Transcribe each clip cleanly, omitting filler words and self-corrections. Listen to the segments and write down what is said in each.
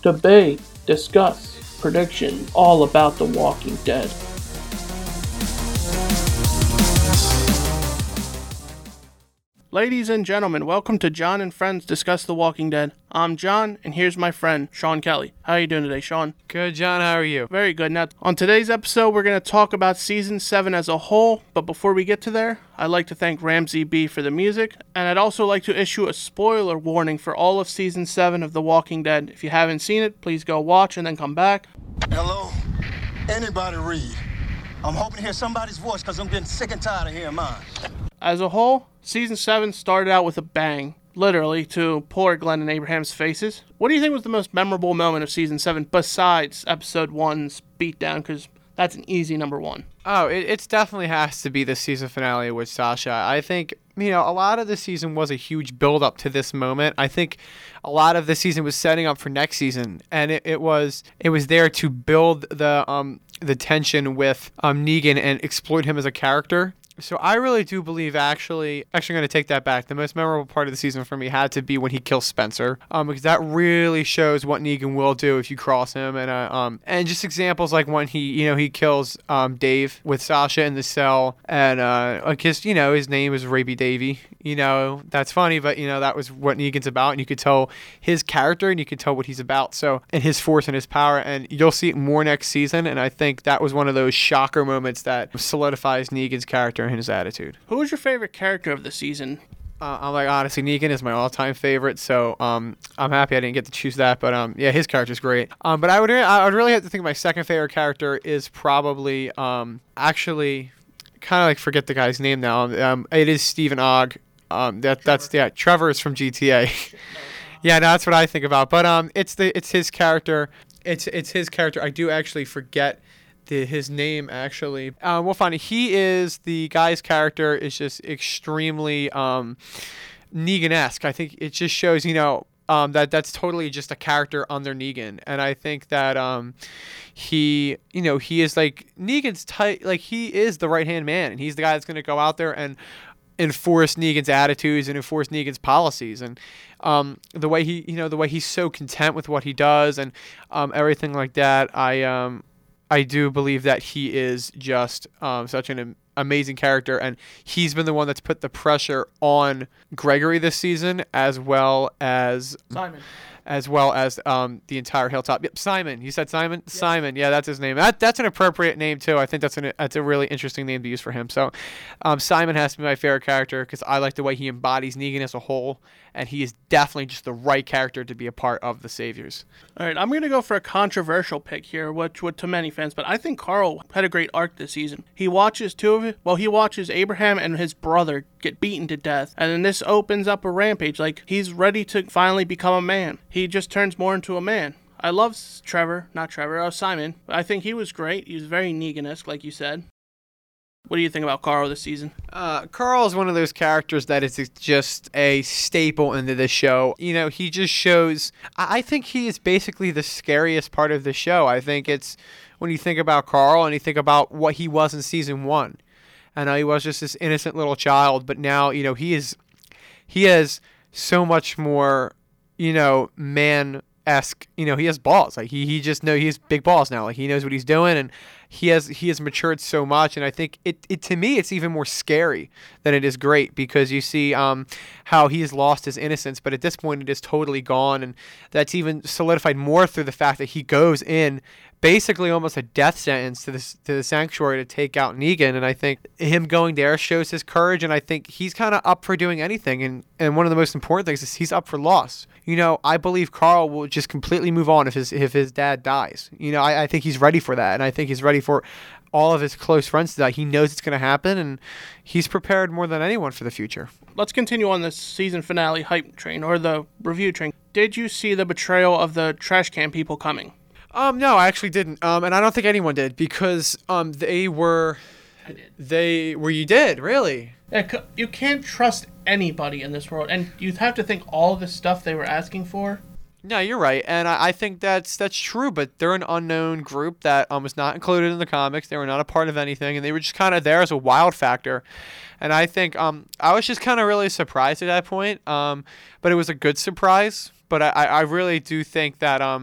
debate, discuss, prediction, all about The Walking Dead. Ladies and gentlemen, welcome to John and Friends Discuss The Walking Dead. I'm John, and here's my friend, Sean Kelly. How are you doing today, Sean? Good, John. How are you? Very good. Now, on today's episode, we're going to talk about Season 7 as a whole, but before we get to there, I'd like to thank Ramsey B for the music, and I'd also like to issue a spoiler warning for all of Season 7 of The Walking Dead. If you haven't seen it, please go watch and then come back. Hello? Anybody read? I'm hoping to hear somebody's voice because I'm getting sick and tired of hearing mine. As a whole, Season 7 started out with a bang, literally, to poor Glenn and Abraham's faces. What do you think was the most memorable moment of Season 7 besides Episode 1's beatdown? Because that's an easy number one. Oh, it definitely has to be the season finale with Sasha. I think, a lot of the season was a huge build-up to this moment. I think a lot of the season was setting up for next season, and it was there to build the tension with Negan and exploit him as a character. So I really do believe, actually I'm going to take that back. The most memorable part of the season for me had to be when he kills Spencer, because that really shows what Negan will do if you cross him, and just examples like when he kills Dave with Sasha in the cell, and his name is Raby Davy. That's funny, but that was what Negan's about, and you could tell his character and you could tell what he's about. So, and his force and his power, and you'll see it more next season. And I think that was one of those shocker moments that solidifies Negan's character and his attitude. Who was your favorite character of the season? Honestly, Negan is my all-time favorite, so I'm happy I didn't get to choose that. But his character's great. But I would really have to think my second favorite character is probably actually kind of like forget the guy's name now. It is Stephen Ogg. Trevor is from GTA. Yeah, no, that's what I think about. But it's his character. It's his character. I do actually forget his name, actually. We'll find it. He is the guy's character is just extremely Negan-esque. I think it just shows that's totally just a character under Negan, and I think that he is like Negan's type. Like, he is the right hand man, and he's the guy that's going to go out there and enforce Negan's attitudes and enforce Negan's policies, and the way he's so content with what he does and everything like that. I do believe that he is just such an amazing character, and he's been the one that's put the pressure on Gregory this season, as well as Simon. The entire Hilltop. Yep, Simon. You said Simon? Yep. Simon. Yeah, that's his name. That's an appropriate name, too. I think that's a really interesting name to use for him. So Simon has to be my favorite character because I like the way he embodies Negan as a whole, and he is definitely just the right character to be a part of the Saviors. All right, I'm going to go for a controversial pick here, which would to many fans, but I think Carl had a great arc this season. He watches he watches Abraham and his brother get beaten to death, and then this opens up a rampage. Like, he's ready to finally become a man. He just turns more into a man. I love Simon. I think he was great. He was very Negan-esque, like you said. What do you think about Carl this season? Carl is one of those characters that is just a staple into the show. He just shows... I think he is basically the scariest part of the show. I think it's when you think about Carl and you think about what he was in Season 1. And he was just this innocent little child, but now, he has so much more, man-esque. He has balls. Like, he has big balls now. Like, he knows what he's doing, and he has matured so much, and I think it to me it's even more scary than it is great, because you see how he has lost his innocence, but at this point it is totally gone, and that's even solidified more through the fact that he goes in basically almost a death sentence to the sanctuary to take out Negan, and I think him going there shows his courage, and I think he's kind of up for doing anything, and one of the most important things is he's up for loss. I believe Carl will just completely move on if his dad dies. I think he's ready for that, and I think he's ready for all of his close friends to die. He knows it's going to happen, and he's prepared more than anyone for the future. Let's continue on this season finale hype train, or the review train. Did you see the betrayal of the trash can people coming? No, I actually didn't. And I don't think anyone did, because they were... I did. You did? Really? Yeah, you can't trust anybody in this world, and you have to think all the stuff they were asking for. No, you're right, and I think that's true, but they're an unknown group that was not included in the comics. They were not a part of anything, and they were just kind of there as a wild factor. And I think I was just kind of really surprised at that point, but it was a good surprise. But I really do think that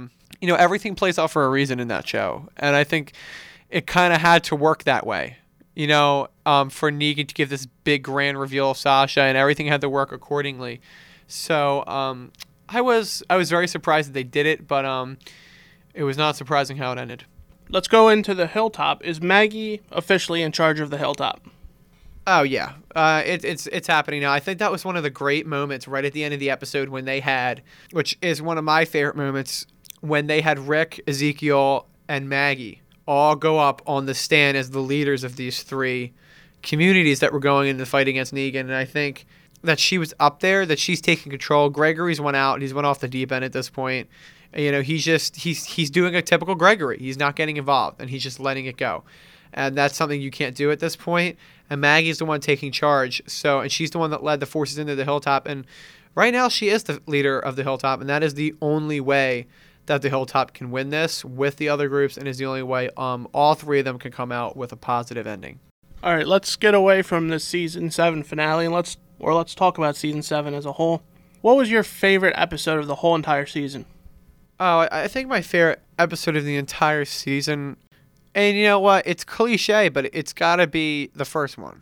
everything plays out for a reason in that show. And I think it kind of had to work that way, for Negan to give this big grand reveal of Sasha, and everything had to work accordingly. So I was very surprised that they did it, but it was not surprising how it ended. Let's go into the Hilltop. Is Maggie officially in charge of the Hilltop? Oh yeah, it's happening now. I think that was one of the great moments right at the end of the episode when they had, which is one of my favorite moments, when they had Rick, Ezekiel, and Maggie all go up on the stand as the leaders of these three communities that were going into the fight against Negan. And I think that she was up there, that she's taking control. Gregory's went out. He's went off the deep end at this point. He's doing a typical Gregory. He's not getting involved, and he's just letting it go. And that's something you can't do at this point. And Maggie's the one taking charge. And she's the one that led the forces into the Hilltop. And right now she is the leader of the Hilltop, and that is the only way that the Hilltop can win this with the other groups, and is the only way all three of them can come out with a positive ending. All right, let's get away from the season 7 finale, and let's talk about season 7 as a whole. What was your favorite episode of the whole entire season? Oh, I think my favorite episode of the entire season, and you know what? It's cliche, but it's got to be the first one.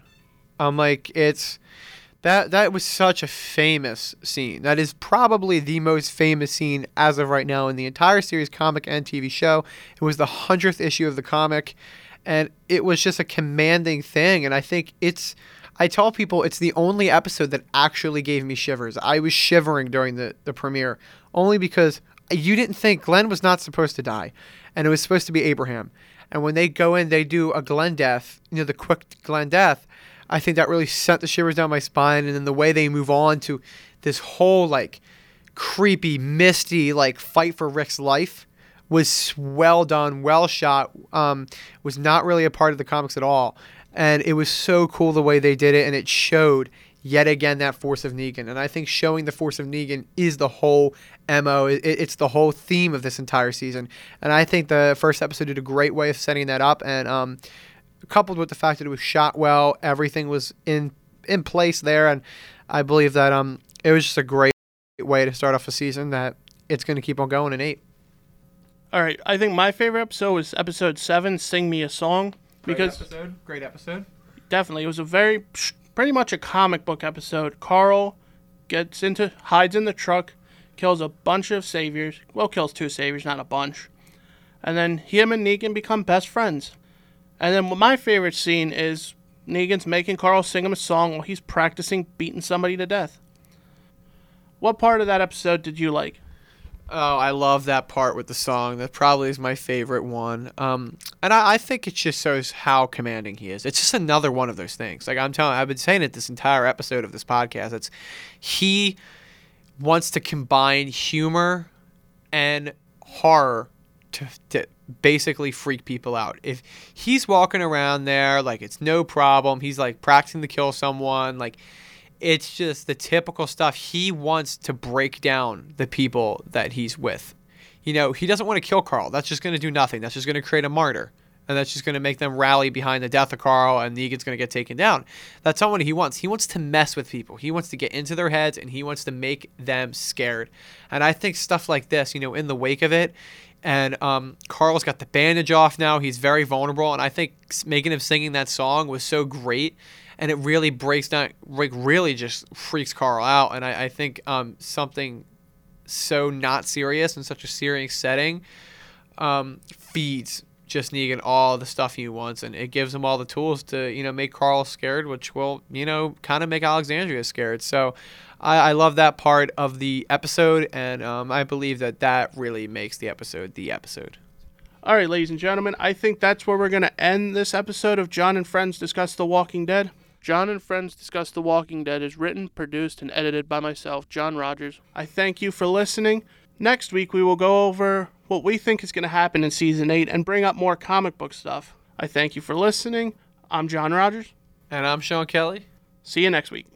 That was such a famous scene. That is probably the most famous scene as of right now in the entire series, comic and TV show. It was the 100th issue of the comic, and it was just a commanding thing. And I think I tell people it's the only episode that actually gave me shivers. I was shivering during the premiere, only because you didn't think Glenn was not supposed to die, and it was supposed to be Abraham. And when they go in, they do a Glenn death, the quick Glenn death. I think that really sent the shivers down my spine. And then the way they move on to this whole creepy, misty fight for Rick's life was well done, well shot. Was not really a part of the comics at all, and it was so cool the way they did it, and it showed yet again that force of Negan. And I think showing the force of Negan is the whole MO. It's the whole theme of this entire season. And I think the first episode did a great way of setting that up, and coupled with the fact that it was shot well, everything was in place there, and I believe that it was just a great way to start off a season that it's going to keep on going in 8. All right, I think my favorite episode was episode 7, Sing Me a Song. Great episode. Definitely. It was pretty much a comic book episode. Carl hides in the truck, kills a bunch of saviors. Well, kills 2 saviors, not a bunch. And then him and Negan become best friends. And then my favorite scene is Negan's making Carl sing him a song while he's practicing beating somebody to death. What part of that episode did you like? Oh, I love that part with the song. That probably is my favorite one. And I think it just shows how commanding he is. It's just another one of those things. I've been saying it this entire episode of this podcast. He wants to combine humor and horror to basically freak people out. If he's walking around there it's no problem, he's practicing to kill someone, it's just the typical stuff. He wants to break down the people that he's with. He doesn't want to kill Carl. That's just going to do nothing. That's just going to create a martyr, and that's just going to make them rally behind the death of Carl, and Negan's going to get taken down. That's not what he wants. He wants to mess with people. He wants to get into their heads, and he wants to make them scared. And I think stuff like this, in the wake of it, and Carl's got the bandage off now. He's very vulnerable, and I think making him singing that song was so great, and it really breaks down, really just freaks Carl out. And I think something so not serious in such a serious setting feeds just Negan all the stuff he wants, and it gives him all the tools to make Carl scared, which will kind of make Alexandria scared. So I love that part of the episode, and I believe that really makes the episode the episode. All right, ladies and gentlemen, I think that's where we're going to end this episode of John and Friends Discuss The Walking Dead. John and Friends Discuss The Walking Dead is written, produced, and edited by myself, John Rogers. I thank you for listening. Next week, we will go over what we think is going to happen in Season 8 and bring up more comic book stuff. I thank you for listening. I'm John Rogers. And I'm Sean Kelly. See you next week.